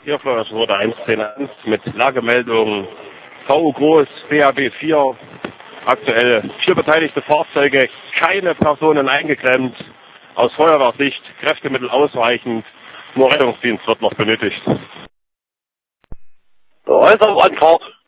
Hier Florian wurde 110.1 mit Lagemeldung VU Groß, BAB 4. Aktuell 4 beteiligte Fahrzeuge, keine Personen eingeklemmt. Aus Feuerwehrsicht, Kräftemittel ausreichend, nur Rettungsdienst wird noch benötigt. Häuserbrandfahrt.